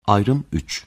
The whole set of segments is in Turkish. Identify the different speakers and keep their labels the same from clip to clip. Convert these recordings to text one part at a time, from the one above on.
Speaker 1: Ayrım 3.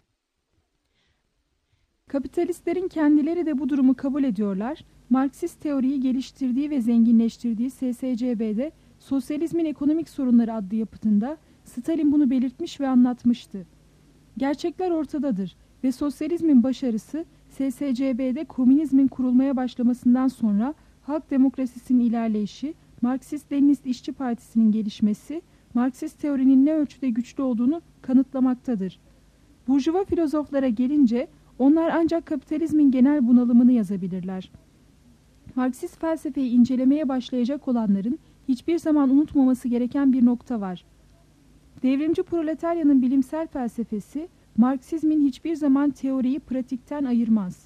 Speaker 2: Kapitalistlerin kendileri de bu durumu kabul ediyorlar. Marksist teoriyi geliştirdiği ve zenginleştirdiği SSCB'de Sosyalizmin Ekonomik Sorunları adlı yapıtında Stalin bunu belirtmiş ve anlatmıştı. Gerçekler ortadadır ve sosyalizmin başarısı SSCB'de komünizmin kurulmaya başlamasından sonra halk demokrasisinin ilerleyişi, Marksist-Leninist İşçi Partisi'nin gelişmesi, Marksist teorinin ne ölçüde güçlü olduğunu kanıtlamaktadır. Burjuva filozoflara gelince onlar ancak kapitalizmin genel bunalımını yazabilirler. Marksist felsefeyi incelemeye başlayacak olanların hiçbir zaman unutmaması gereken bir nokta var. Devrimci proletaryanın bilimsel felsefesi, Marksizmin hiçbir zaman teoriyi pratikten ayırmaz.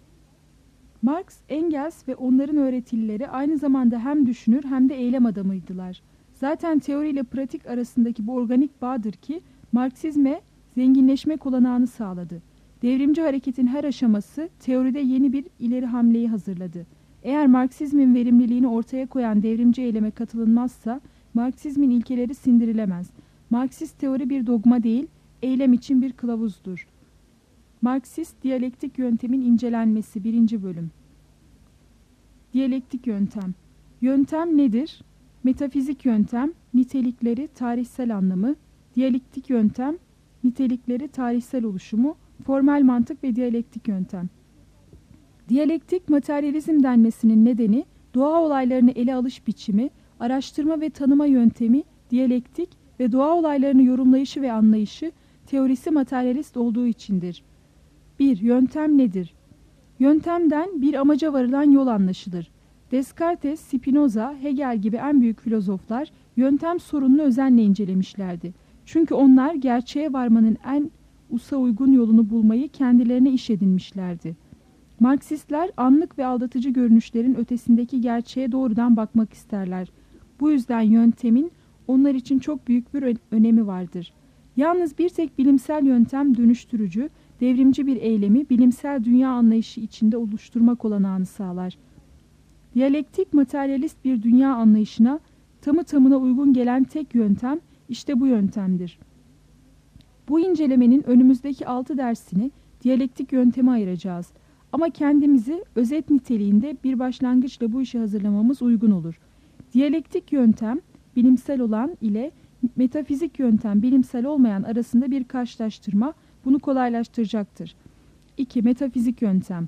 Speaker 2: Marx, Engels ve onların öğretilileri aynı zamanda hem düşünür hem de eylem adamıydılar. Zaten teori ile pratik arasındaki bu organik bağdır ki Marksizme zenginleşme olanağını sağladı. Devrimci hareketin her aşaması teoride yeni bir ileri hamleyi hazırladı. Eğer Marksizmin verimliliğini ortaya koyan devrimci eyleme katılınmazsa Marksizmin ilkeleri sindirilemez. Marksist teori bir dogma değil, eylem için bir kılavuzdur. Marksist diyalektik yöntemin incelenmesi 1. bölüm. Diyalektik yöntem. Yöntem nedir? Metafizik yöntem, nitelikleri, tarihsel anlamı, diyalektik yöntem, nitelikleri, tarihsel oluşumu, formel mantık ve diyalektik yöntem. Diyalektik materyalizm denmesinin nedeni doğa olaylarını ele alış biçimi, araştırma ve tanıma yöntemi, diyalektik ve doğa olaylarını yorumlayışı ve anlayışı teorisi materyalist olduğu içindir. 1. Yöntem nedir? Yöntemden bir amaca varılan yol anlaşılır. Descartes, Spinoza, Hegel gibi en büyük filozoflar yöntem sorununu özenle incelemişlerdi. Çünkü onlar gerçeğe varmanın en usa uygun yolunu bulmayı kendilerine iş edinmişlerdi. Marksistler anlık ve aldatıcı görünüşlerin ötesindeki gerçeğe doğrudan bakmak isterler. Bu yüzden yöntemin onlar için çok büyük bir önemi vardır. Yalnız bir tek bilimsel yöntem dönüştürücü, devrimci bir eylemi bilimsel dünya anlayışı içinde oluşturmak olanağını sağlar. Diyalektik materyalist bir dünya anlayışına tamı tamına uygun gelen tek yöntem işte bu yöntemdir. Bu incelemenin önümüzdeki 6 dersini diyalektik yönteme ayıracağız. Ama kendimizi özet niteliğinde bir başlangıçla bu işi hazırlamamız uygun olur. Diyalektik yöntem bilimsel olan ile metafizik yöntem bilimsel olmayan arasında bir karşılaştırma bunu kolaylaştıracaktır. 2. Metafizik yöntem.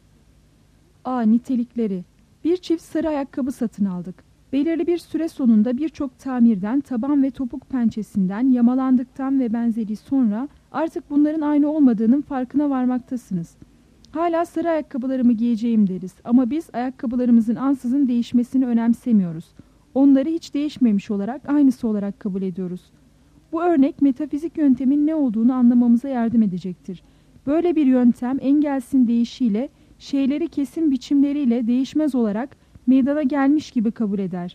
Speaker 2: A. Nitelikleri. Bir çift sarı ayakkabı satın aldık. Belirli bir süre sonunda birçok tamirden, taban ve topuk pençesinden, yamalandıktan ve benzeri sonra artık bunların aynı olmadığının farkına varmaktasınız. Hala sarı ayakkabılarımı giyeceğim deriz ama biz ayakkabılarımızın ansızın değişmesini önemsemiyoruz. Onları hiç değişmemiş olarak aynısı olarak kabul ediyoruz. Bu örnek metafizik yöntemin ne olduğunu anlamamıza yardım edecektir. Böyle bir yöntem Engels'in deyişiyle şeyleri kesin biçimleriyle değişmez olarak meydana gelmiş gibi kabul eder.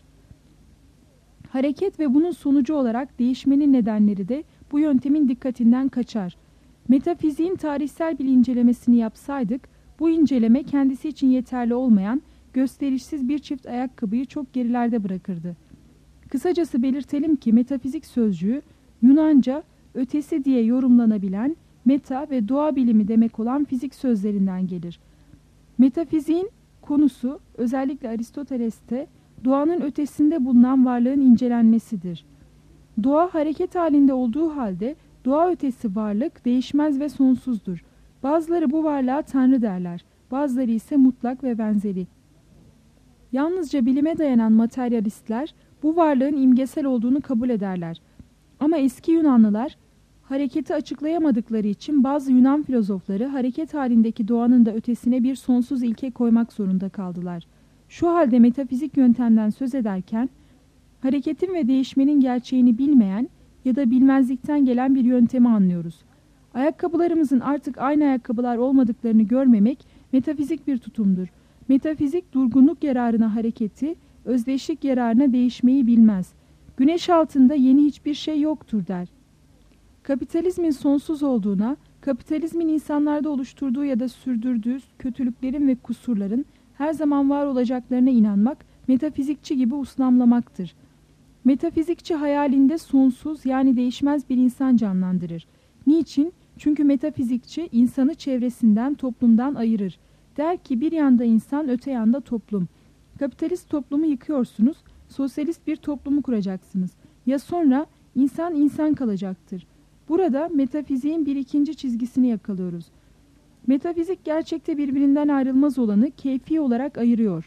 Speaker 2: Hareket ve bunun sonucu olarak değişmenin nedenleri de bu yöntemin dikkatinden kaçar. Metafiziğin tarihsel bir incelemesini yapsaydık, bu inceleme kendisi için yeterli olmayan, gösterişsiz bir çift ayakkabıyı çok gerilerde bırakırdı. Kısacası belirtelim ki metafizik sözcüğü, Yunanca ötesi diye yorumlanabilen meta ve doğa bilimi demek olan fizik sözlerinden gelir. Metafiziğin konusu özellikle Aristoteles'te doğanın ötesinde bulunan varlığın incelenmesidir. Doğa hareket halinde olduğu halde doğa ötesi varlık değişmez ve sonsuzdur. Bazıları bu varlığa Tanrı derler, bazıları ise mutlak ve benzeri. Yalnızca bilime dayanan materyalistler bu varlığın imgesel olduğunu kabul ederler. Ama eski Yunanlılar hareketi açıklayamadıkları için bazı Yunan filozofları hareket halindeki doğanın da ötesine bir sonsuz ilke koymak zorunda kaldılar. Şu halde metafizik yöntemden söz ederken hareketin ve değişmenin gerçeğini bilmeyen ya da bilmezlikten gelen bir yöntemi anlıyoruz. Ayakkabılarımızın artık aynı ayakkabılar olmadıklarını görmemek metafizik bir tutumdur. Metafizik durgunluk yararına hareketi, özdeşlik yararına değişmeyi bilmez. Güneş altında yeni hiçbir şey yoktur der. Kapitalizmin sonsuz olduğuna, kapitalizmin insanlarda oluşturduğu ya da sürdürdüğü kötülüklerin ve kusurların her zaman var olacaklarına inanmak metafizikçi gibi uslamlamaktır. Metafizikçi hayalinde sonsuz yani değişmez bir insan canlandırır. Niçin? Çünkü metafizikçi insanı çevresinden, toplumdan ayırır. Der ki bir yanda insan, öte yanda toplum. Kapitalist toplumu yıkıyorsunuz, sosyalist bir toplumu kuracaksınız. Ya sonra insan insan kalacaktır. Burada metafiziğin bir ikinci çizgisini yakalıyoruz. Metafizik gerçekte birbirinden ayrılmaz olanı keyfi olarak ayırıyor.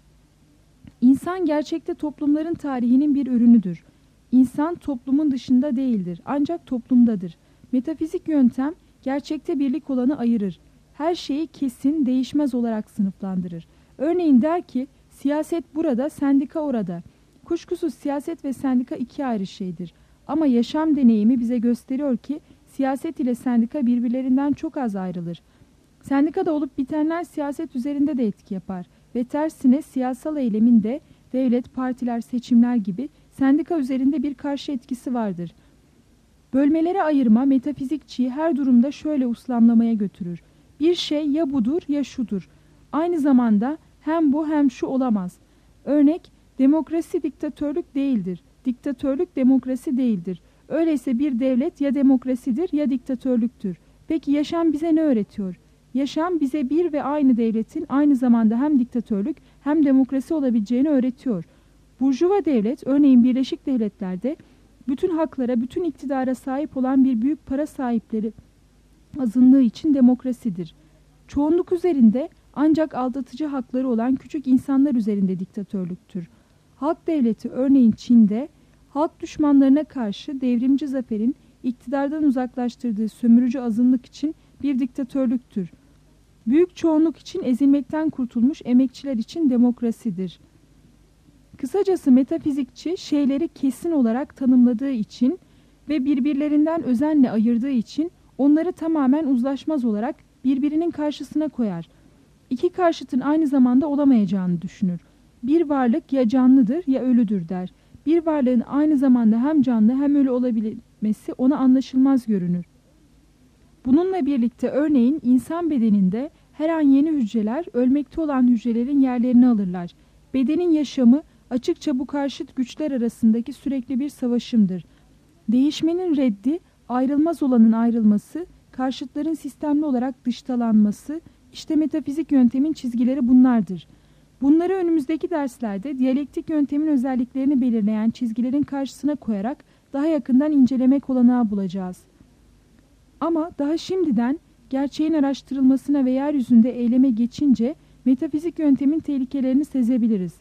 Speaker 2: İnsan gerçekte toplumların tarihinin bir ürünüdür. İnsan toplumun dışında değildir, ancak toplumdadır. Metafizik yöntem gerçekte birlik olanı ayırır. Her şeyi kesin, değişmez olarak sınıflandırır. Örneğin der ki, siyaset burada, sendika orada. Kuşkusuz siyaset ve sendika iki ayrı şeydir. Ama yaşam deneyimi bize gösteriyor ki, siyaset ile sendika birbirlerinden çok az ayrılır. Sendikada olup bitenler siyaset üzerinde de etki yapar ve tersine siyasal eylemin de devlet, partiler, seçimler gibi sendika üzerinde bir karşı etkisi vardır. Bölmelere ayırma metafizikçiyi her durumda şöyle uslamlamaya götürür. Bir şey ya budur ya şudur. Aynı zamanda hem bu hem şu olamaz. Örnek, demokrasi diktatörlük değildir. Diktatörlük demokrasi değildir. Öyleyse bir devlet ya demokrasidir ya diktatörlüktür. Peki yaşam bize ne öğretiyor? Yaşam bize bir ve aynı devletin aynı zamanda hem diktatörlük hem demokrasi olabileceğini öğretiyor. Burjuva devlet, örneğin Birleşik Devletler'de bütün haklara, bütün iktidara sahip olan bir büyük para sahipleri azınlığı için demokrasidir. Çoğunluk üzerinde ancak aldatıcı hakları olan küçük insanlar üzerinde diktatörlüktür. Halk devleti, örneğin Çin'de, halk düşmanlarına karşı devrimci zaferin iktidardan uzaklaştırdığı sömürücü azınlık için bir diktatörlüktür. Büyük çoğunluk için ezilmekten kurtulmuş emekçiler için demokrasidir. Kısacası metafizikçi şeyleri kesin olarak tanımladığı için ve birbirlerinden özenle ayırdığı için onları tamamen uzlaşmaz olarak birbirinin karşısına koyar. İki karşıtın aynı zamanda olamayacağını düşünür. Bir varlık ya canlıdır ya ölüdür der. Bir varlığın aynı zamanda hem canlı hem ölü olabilmesi ona anlaşılmaz görünür. Bununla birlikte örneğin insan bedeninde her an yeni hücreler ölmekte olan hücrelerin yerlerini alırlar. Bedenin yaşamı açıkça bu karşıt güçler arasındaki sürekli bir savaşımdır. Değişmenin reddi, ayrılmaz olanın ayrılması, karşıtların sistemli olarak dıştalanması, işte metafizik yöntemin çizgileri bunlardır. Bunları önümüzdeki derslerde diyalektik yöntemin özelliklerini belirleyen çizgilerin karşısına koyarak daha yakından incelemek olanağı bulacağız. Ama daha şimdiden gerçeğin araştırılmasına ve yeryüzünde eyleme geçince metafizik yöntemin tehlikelerini sezebiliriz.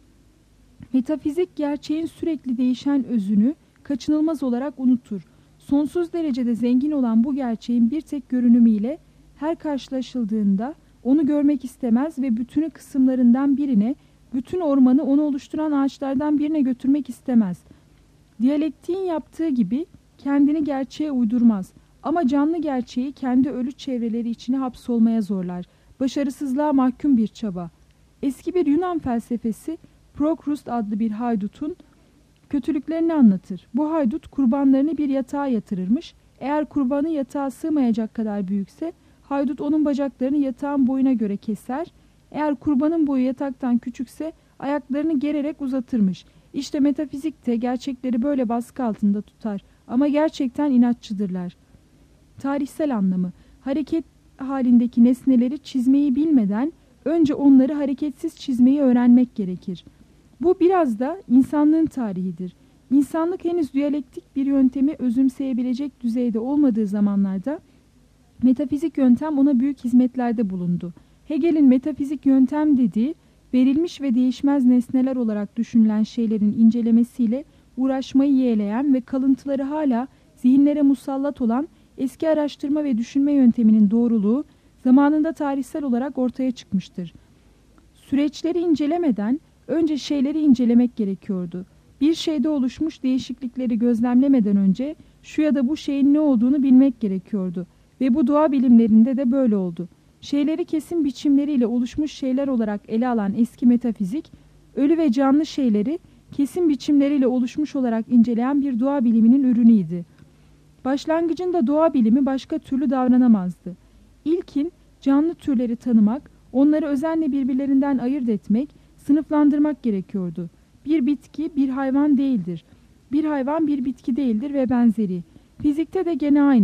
Speaker 2: Metafizik gerçeğin sürekli değişen özünü kaçınılmaz olarak unutur. Sonsuz derecede zengin olan bu gerçeğin bir tek görünümüyle her karşılaşıldığında onu görmek istemez ve bütünü kısımlarından birine, bütün ormanı onu oluşturan ağaçlardan birine götürmek istemez. Diyalektiğin yaptığı gibi kendini gerçeğe uydurmaz. Ama canlı gerçeği kendi ölü çevreleri içine hapsolmaya zorlar. Başarısızlığa mahkum bir çaba. Eski bir Yunan felsefesi Prokrust adlı bir haydutun kötülüklerini anlatır. Bu haydut kurbanlarını bir yatağa yatırırmış. Eğer kurbanı yatağa sığmayacak kadar büyükse haydut onun bacaklarını yatağın boyuna göre keser. Eğer kurbanın boyu yataktan küçükse ayaklarını gererek uzatırmış. İşte metafizikte gerçekleri böyle baskı altında tutar ama gerçekten inatçıdırlar. Tarihsel anlamı, hareket halindeki nesneleri çizmeyi bilmeden önce onları hareketsiz çizmeyi öğrenmek gerekir. Bu biraz da insanlığın tarihidir. İnsanlık henüz diyalektik bir yöntemi özümseyebilecek düzeyde olmadığı zamanlarda metafizik yöntem ona büyük hizmetlerde bulundu. Hegel'in metafizik yöntem dediği, verilmiş ve değişmez nesneler olarak düşünülen şeylerin incelemesiyle uğraşmayı yeğleyen ve kalıntıları hala zihinlere musallat olan eski araştırma ve düşünme yönteminin doğruluğu zamanında tarihsel olarak ortaya çıkmıştır. Süreçleri incelemeden önce şeyleri incelemek gerekiyordu. Bir şeyde oluşmuş değişiklikleri gözlemlemeden önce şu ya da bu şeyin ne olduğunu bilmek gerekiyordu. Ve bu doğa bilimlerinde de böyle oldu. Şeyleri kesin biçimleriyle oluşmuş şeyler olarak ele alan eski metafizik, ölü ve canlı şeyleri kesin biçimleriyle oluşmuş olarak inceleyen bir doğa biliminin ürünüydü. Başlangıcında doğa bilimi başka türlü davranamazdı. İlkin canlı türleri tanımak, onları özenle birbirlerinden ayırt etmek, sınıflandırmak gerekiyordu. Bir bitki bir hayvan değildir. Bir hayvan bir bitki değildir ve benzeri. Fizikte de gene aynı.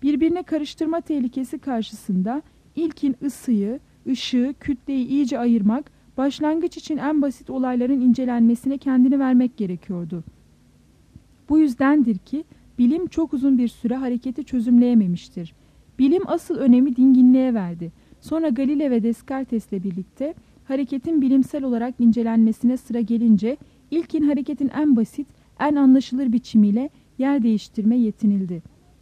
Speaker 2: Birbirine karıştırma tehlikesi karşısında ilkin ışığı, kütleyi iyice ayırmak, başlangıç için en basit olayların incelenmesine kendini vermek gerekiyordu. Bu yüzdendir ki bilim çok uzun bir süre hareketi çözümleyememiştir. Bilim asıl önemi dinginliğe verdi. Sonra Galileo ve Descartes'le birlikte hareketin bilimsel olarak incelenmesine sıra gelince ilkin hareketin en basit, en anlaşılır biçimiyle yer değiştirme yetinildi.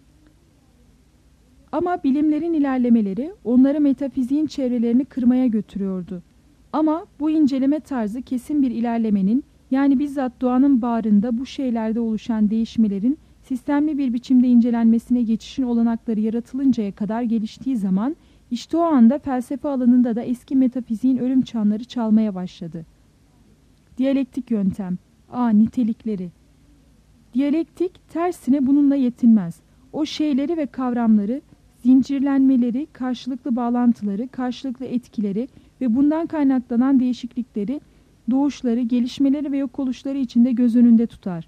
Speaker 2: Ama bilimlerin ilerlemeleri onları metafiziğin çevrelerini kırmaya götürüyordu. Ama bu inceleme tarzı kesin bir ilerlemenin, yani bizzat doğanın bağrında bu şeylerde oluşan değişmelerin sistemli bir biçimde incelenmesine geçişin olanakları yaratılıncaya kadar geliştiği zaman, işte o anda felsefe alanında da eski metafiziğin ölüm çanları çalmaya başladı. Diyalektik yöntem. Nitelikleri. Diyalektik tersine bununla yetinmez. O şeyleri ve kavramları, zincirlenmeleri, karşılıklı bağlantıları, karşılıklı etkileri ve bundan kaynaklanan değişiklikleri, doğuşları, gelişmeleri ve yok oluşları içinde göz önünde tutar.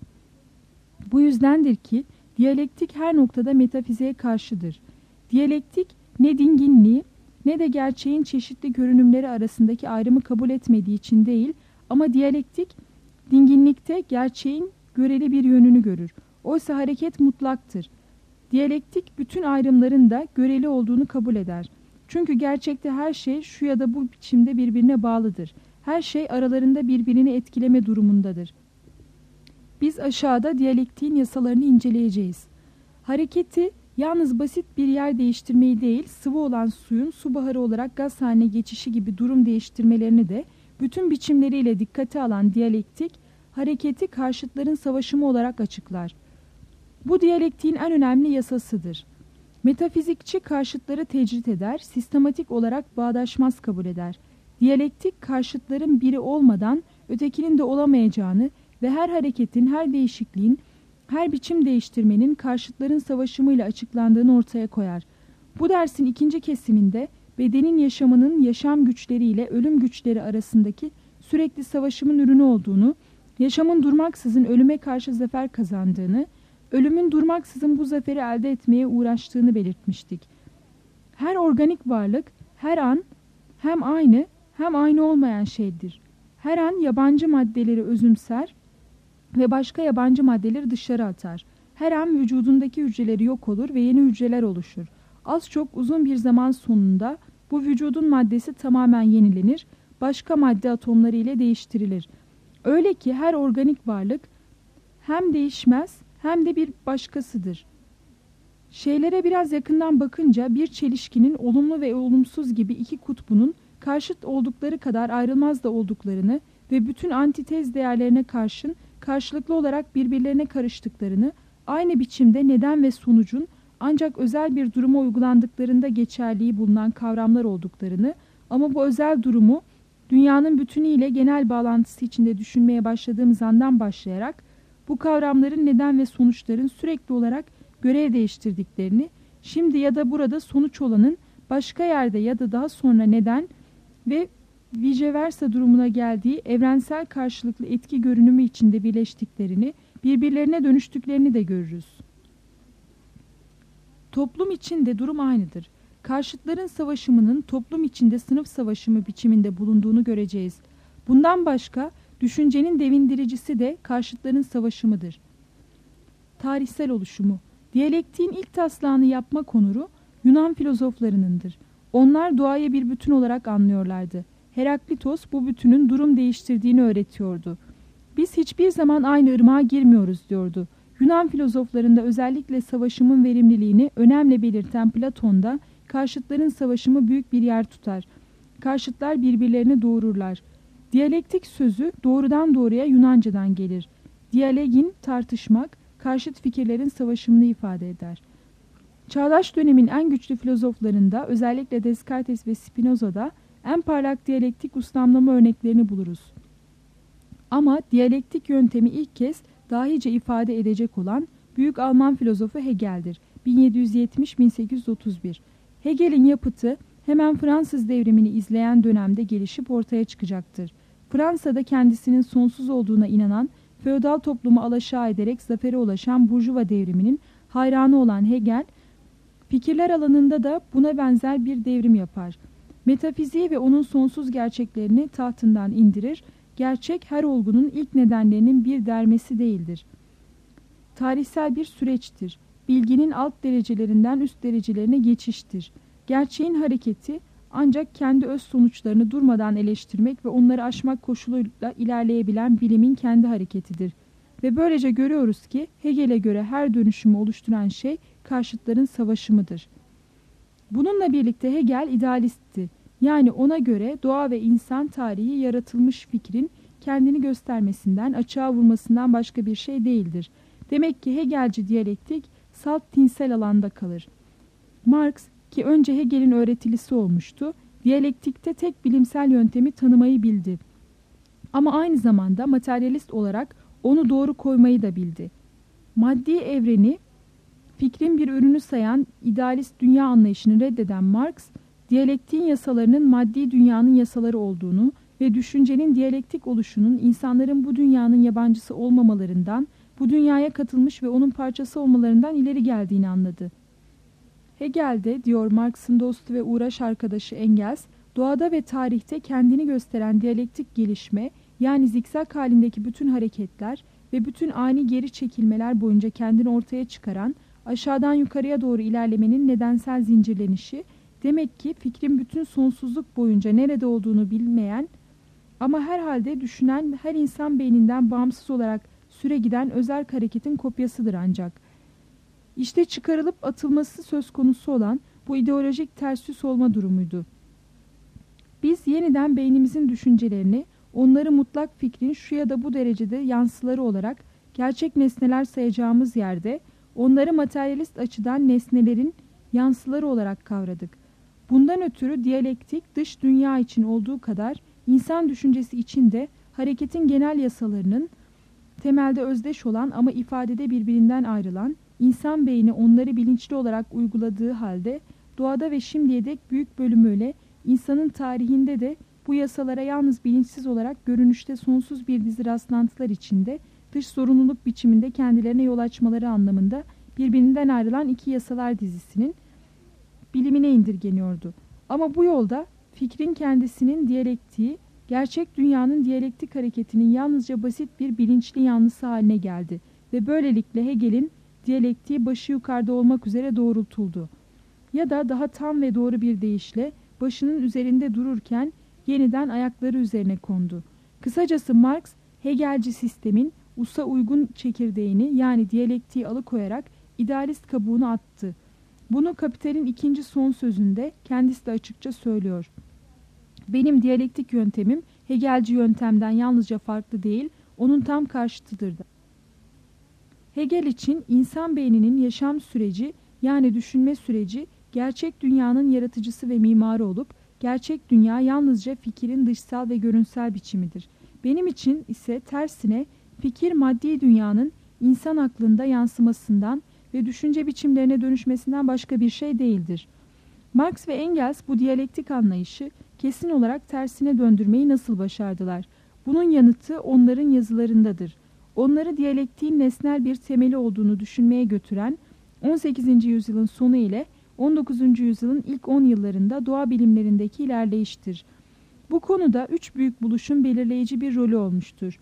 Speaker 2: Bu yüzdendir ki diyalektik her noktada metafiziğe karşıdır. Diyalektik ne dinginliği ne de gerçeğin çeşitli görünümleri arasındaki ayrımı kabul etmediği için değil, ama diyalektik dinginlikte gerçeğin göreli bir yönünü görür. Oysa hareket mutlaktır. Diyalektik bütün ayrımların da göreli olduğunu kabul eder. Çünkü gerçekte her şey şu ya da bu biçimde birbirine bağlıdır. Her şey aralarında birbirini etkileme durumundadır. Biz aşağıda diyalektiğin yasalarını inceleyeceğiz. Hareketi yalnız basit bir yer değiştirmeyi değil, sıvı olan suyun su buharı olarak gaz haline geçişi gibi durum değiştirmelerini de bütün biçimleriyle dikkate alan diyalektik, hareketi karşıtların savaşımı olarak açıklar. Bu diyalektiğin en önemli yasasıdır. Metafizikçi karşıtları tecrit eder, sistematik olarak bağdaşmaz kabul eder. Diyalektik karşıtların biri olmadan ötekinin de olamayacağını ve her hareketin, her değişikliğin, her biçim değiştirmenin karşıtların savaşımıyla açıklandığını ortaya koyar. Bu dersin ikinci kesiminde bedenin yaşamının yaşam güçleriyle ölüm güçleri arasındaki sürekli savaşımın ürünü olduğunu, yaşamın durmaksızın ölüme karşı zafer kazandığını, ölümün durmaksızın bu zaferi elde etmeye uğraştığını belirtmiştik. Her organik varlık her an hem aynı hem aynı olmayan şeydir. Her an yabancı maddeleri özümser ve başka yabancı maddeleri dışarı atar. Her an vücudundaki hücreleri yok olur ve yeni hücreler oluşur. Az çok uzun bir zaman sonunda bu vücudun maddesi tamamen yenilenir, başka madde atomları ile değiştirilir. Öyle ki her organik varlık hem değişmez hem de bir başkasıdır. Şeylere biraz yakından bakınca bir çelişkinin olumlu ve olumsuz gibi iki kutbunun karşıt oldukları kadar ayrılmaz da olduklarını ve bütün antitez değerlerine karşın karşılıklı olarak birbirlerine karıştıklarını, aynı biçimde neden ve sonucun ancak özel bir duruma uygulandıklarında geçerliği bulunan kavramlar olduklarını, ama bu özel durumu dünyanın bütünüyle genel bağlantısı içinde düşünmeye başladığımız andan başlayarak bu kavramların neden ve sonuçların sürekli olarak görev değiştirdiklerini, şimdi ya da burada sonuç olanın başka yerde ya da daha sonra neden ve vice versa durumuna geldiği evrensel karşılıklı etki görünümü içinde birleştiklerini, birbirlerine dönüştüklerini de görürüz. Toplum içinde durum aynıdır. Karşıtların savaşımının toplum içinde sınıf savaşımı biçiminde bulunduğunu göreceğiz. Bundan başka düşüncenin devindiricisi de karşıtların savaşımıdır. Tarihsel oluşumu. Diyalektiğin ilk taslağını yapma konuru Yunan filozoflarınındır. Onlar doğayı bir bütün olarak anlıyorlardı. Heraklitos bu bütünün durum değiştirdiğini öğretiyordu. Biz hiçbir zaman aynı ırmağa girmiyoruz diyordu. Yunan filozoflarında özellikle savaşımın verimliliğini önemli belirten Platon da karşıtların savaşımı büyük bir yer tutar. Karşıtlar birbirlerini doğururlar. Diyalektik sözü doğrudan doğruya Yunanca'dan gelir. Dialegin tartışmak, karşıt fikirlerin savaşımını ifade eder. Çağdaş dönemin en güçlü filozoflarında özellikle Descartes ve Spinoza'da en parlak diyalektik ustamlama örneklerini buluruz. Ama diyalektik yöntemi ilk kez dahice ifade edecek olan büyük Alman filozofu Hegel'dir. 1770-1831. Hegel'in yapıtı hemen Fransız devrimini izleyen dönemde gelişip ortaya çıkacaktır. Fransa'da kendisinin sonsuz olduğuna inanan, feodal toplumu alaşağı ederek zafere ulaşan Burjuva devriminin hayranı olan Hegel, Fikirler alanında da buna benzer bir devrim yapar. Metafiziği ve onun sonsuz gerçeklerini tahtından indirir. Gerçek her olgunun ilk nedenlerinin bir dermesi değildir. Tarihsel bir süreçtir. Bilginin alt derecelerinden üst derecelerine geçiştir. Gerçeğin hareketi ancak kendi öz sonuçlarını durmadan eleştirmek ve onları aşmak koşuluyla ilerleyebilen bilimin kendi hareketidir. Ve böylece görüyoruz ki Hegel'e göre her dönüşümü oluşturan şey karşıtların savaşımıdır. Bununla birlikte Hegel idealistti. Yani ona göre doğa ve insan tarihi yaratılmış fikrin kendini göstermesinden, açığa vurmasından başka bir şey değildir. Demek ki Hegelci diyalektik salt tinsel alanda kalır. Marx, ki önce Hegel'in öğretilisi olmuştu, diyalektikte tek bilimsel yöntemi tanımayı bildi. Ama aynı zamanda materyalist olarak onu doğru koymayı da bildi. Maddi evreni fikrin bir ürünü sayan idealist dünya anlayışını reddeden Marx, diyalektiğin yasalarının maddi dünyanın yasaları olduğunu ve düşüncenin diyalektik oluşunun insanların bu dünyanın yabancısı olmamalarından, bu dünyaya katılmış ve onun parçası olmalarından ileri geldiğini anladı. Hegel'de, diyor Marx'ın dostu ve uğraş arkadaşı Engels, doğada ve tarihte kendini gösteren diyalektik gelişme, yani zikzak halindeki bütün hareketler ve bütün ani geri çekilmeler boyunca kendini ortaya çıkaran, aşağıdan yukarıya doğru ilerlemenin nedensel zincirlenişi, demek ki fikrin bütün sonsuzluk boyunca nerede olduğunu bilmeyen ama herhalde düşünen her insan beyninden bağımsız olarak süre giden özerk hareketin kopyasıdır ancak. İşte çıkarılıp atılması söz konusu olan bu ideolojik ters yüz olma durumuydu. Biz yeniden beynimizin düşüncelerini, onları mutlak fikrin şu ya da bu derecede yansıları olarak gerçek nesneler sayacağımız yerde, onları materyalist açıdan nesnelerin yansıları olarak kavradık. Bundan ötürü diyalektik dış dünya için olduğu kadar insan düşüncesi için de hareketin genel yasalarının temelde özdeş olan ama ifadede birbirinden ayrılan, insan beyni onları bilinçli olarak uyguladığı halde doğada ve şimdiye dek büyük bölümüyle insanın tarihinde de bu yasalara yalnız bilinçsiz olarak görünüşte sonsuz bir dizi rastlantılar içinde dış zorunluluk biçiminde kendilerine yol açmaları anlamında birbirinden ayrılan iki yasalar dizisinin bilimine indirgeniyordu. Ama bu yolda fikrin kendisinin diyalektiği, gerçek dünyanın diyalektik hareketinin yalnızca basit bir bilinçli yanlısı haline geldi ve böylelikle Hegel'in diyalektiği başı yukarıda olmak üzere doğrultuldu. Ya da daha tam ve doğru bir deyişle başının üzerinde dururken yeniden ayakları üzerine kondu. Kısacası Marx, Hegelci sistemin usa uygun çekirdeğini yani diyalektiği alıkoyarak idealist kabuğunu attı. Bunu Kapital'in ikinci son sözünde kendisi de açıkça söylüyor. Benim diyalektik yöntemim Hegelci yöntemden yalnızca farklı değil, onun tam karşıtıdır da. Hegel için insan beyninin yaşam süreci yani düşünme süreci gerçek dünyanın yaratıcısı ve mimarı olup gerçek dünya yalnızca fikirin dışsal ve görünsel biçimidir. Benim için ise tersine fikir maddi dünyanın insan aklında yansımasından ve düşünce biçimlerine dönüşmesinden başka bir şey değildir. Marx ve Engels bu diyalektik anlayışı kesin olarak tersine döndürmeyi nasıl başardılar? Bunun yanıtı onların yazılarındadır. Onları diyalektiğin nesnel bir temeli olduğunu düşünmeye götüren 18. yüzyılın sonu ile 19. yüzyılın ilk 10 yıllarında doğa bilimlerindeki ilerleyiştir. Bu konuda üç büyük buluşun belirleyici bir rolü olmuştur.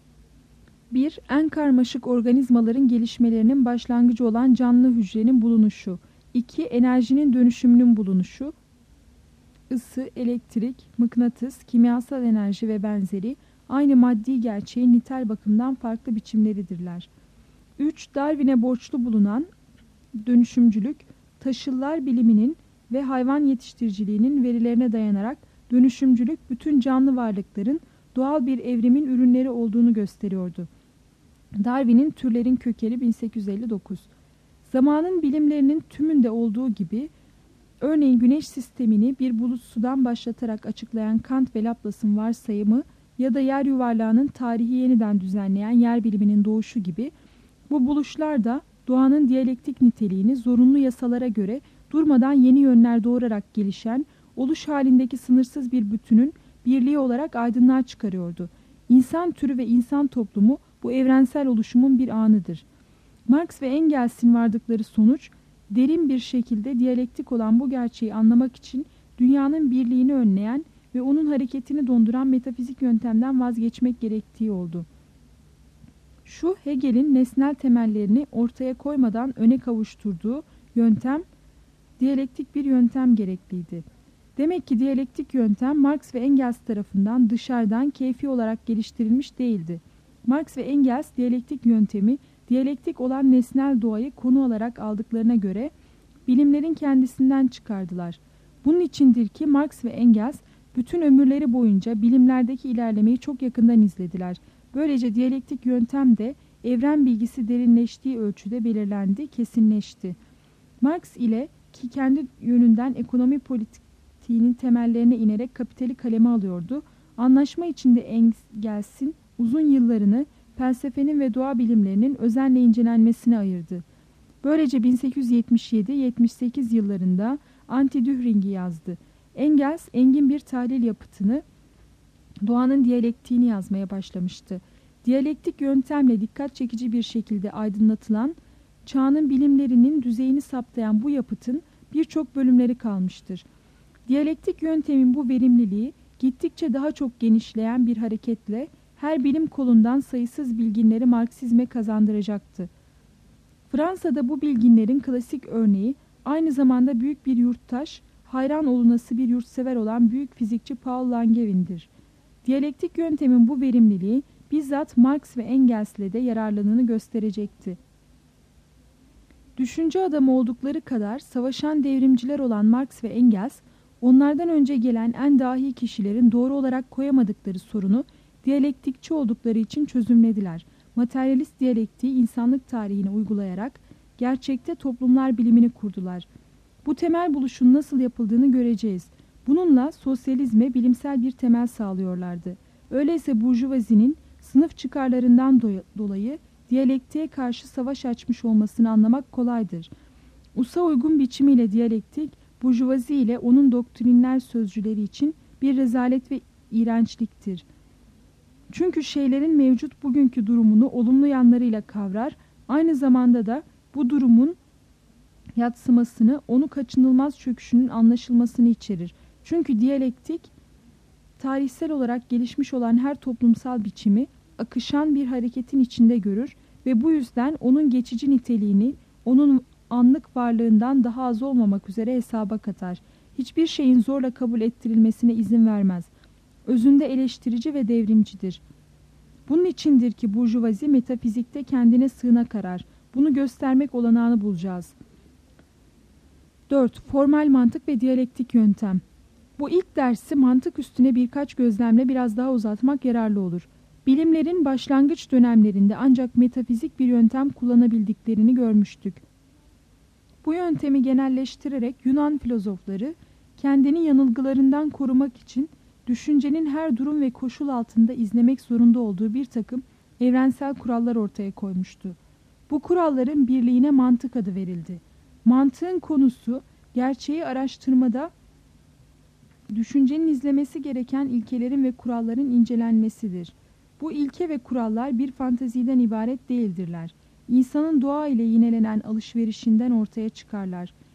Speaker 2: 1. En karmaşık organizmaların gelişmelerinin başlangıcı olan canlı hücrenin bulunuşu. 2. Enerjinin dönüşümünün bulunuşu. Isı, elektrik, mıknatıs, kimyasal enerji ve benzeri aynı maddi gerçeğin nitel bakımdan farklı biçimleridirler. 3. Darwin'e borçlu bulunan dönüşümcülük, taşıllar biliminin ve hayvan yetiştiriciliğinin verilerine dayanarak dönüşümcülük bütün canlı varlıkların doğal bir evrimin ürünleri olduğunu gösteriyordu. Darwin'in Türlerin Kökeni 1859. Zamanın bilimlerinin tümünde olduğu gibi, örneğin güneş sistemini bir bulut sudan başlatarak açıklayan Kant ve Laplace'ın varsayımı ya da yer yuvarlağının tarihi yeniden düzenleyen yer biliminin doğuşu gibi, bu buluşlar da doğanın diyalektik niteliğini zorunlu yasalara göre durmadan yeni yönler doğurarak gelişen, oluş halindeki sınırsız bir bütünün birliği olarak aydınlığa çıkarıyordu. İnsan türü ve insan toplumu bu evrensel oluşumun bir anıdır. Marx ve Engels'in vardıkları sonuç, derin bir şekilde diyalektik olan bu gerçeği anlamak için dünyanın birliğini önleyen ve onun hareketini donduran metafizik yöntemden vazgeçmek gerektiği oldu. Şu Hegel'in nesnel temellerini ortaya koymadan öne kavuşturduğu yöntem, diyalektik bir yöntem gerekliydi. Demek ki diyalektik yöntem Marx ve Engels tarafından dışarıdan keyfi olarak geliştirilmiş değildi. Marx ve Engels diyalektik yöntemi, diyalektik olan nesnel doğayı konu olarak aldıklarına göre bilimlerin kendisinden çıkardılar. Bunun içindir ki Marx ve Engels bütün ömürleri boyunca bilimlerdeki ilerlemeyi çok yakından izlediler. Böylece diyalektik yöntem de evren bilgisi derinleştiği ölçüde belirlendi, kesinleşti. Marx ile ki kendi yönünden ekonomi politiğinin temellerine inerek kapitali kaleme alıyordu, anlaşma içinde Engels'in uzun yıllarını felsefenin ve doğa bilimlerinin özenle incelenmesine ayırdı. Böylece 1877-78 yıllarında Anti-Dühring'i yazdı. Engels, engin bir tahlil yapıtını, doğanın diyalektiğini yazmaya başlamıştı. Diyalektik yöntemle dikkat çekici bir şekilde aydınlatılan, çağının bilimlerinin düzeyini saptayan bu yapıtın birçok bölümleri kalmıştır. Diyalektik yöntemin bu verimliliği gittikçe daha çok genişleyen bir hareketle her bilim kolundan sayısız bilginleri Marksizme kazandıracaktı. Fransa'da bu bilginlerin klasik örneği aynı zamanda büyük bir yurttaş, hayran olunası bir yurtsever olan büyük fizikçi Paul Langevin'dir. Diyalektik yöntemin bu verimliliği bizzat Marx ve Engels'le de yararlılığını gösterecekti. Düşünce adamı oldukları kadar savaşan devrimciler olan Marx ve Engels, onlardan önce gelen en dahi kişilerin doğru olarak koyamadıkları sorunu diyalektikçi oldukları için çözümlediler. Materyalist diyalektiği insanlık tarihine uygulayarak gerçekte toplumlar bilimini kurdular. Bu temel buluşun nasıl yapıldığını göreceğiz. Bununla sosyalizme bilimsel bir temel sağlıyorlardı. Öyleyse burjuvazinin sınıf çıkarlarından dolayı diyalektiğe karşı savaş açmış olmasını anlamak kolaydır. Usa uygun biçimiyle diyalektik, burjuvazi ile onun doktrinler sözcüleri için bir rezalet ve iğrençliktir. Çünkü şeylerin mevcut bugünkü durumunu olumlu yanlarıyla kavrar, aynı zamanda da bu durumun yadsımasını, onu kaçınılmaz çöküşünün anlaşılmasını içerir. Çünkü diyalektik, tarihsel olarak gelişmiş olan her toplumsal biçimi akışan bir hareketin içinde görür ve bu yüzden onun geçici niteliğini, onun anlık varlığından daha az olmamak üzere hesaba katar. Hiçbir şeyin zorla kabul ettirilmesine izin vermez. Özünde eleştirici ve devrimcidir. Bunun içindir ki burjuvazi metafizikte kendine sığınak arar. Bunu göstermek olanağını bulacağız. 4. Formal mantık ve diyalektik yöntem. Bu ilk dersi mantık üstüne birkaç gözlemle biraz daha uzatmak yararlı olur. Bilimlerin başlangıç dönemlerinde ancak metafizik bir yöntem kullanabildiklerini görmüştük. Bu yöntemi genelleştirerek Yunan filozofları kendini yanılgılarından korumak için düşüncenin her durum ve koşul altında izlemek zorunda olduğu bir takım evrensel kurallar ortaya koymuştu. Bu kuralların birliğine mantık adı verildi. Mantığın konusu gerçeği araştırmada düşüncenin izlemesi gereken ilkelerin ve kuralların incelenmesidir. Bu ilke ve kurallar bir fantaziden ibaret değildirler. İnsanın doğa ile yinelenen alışverişinden ortaya çıkarlar.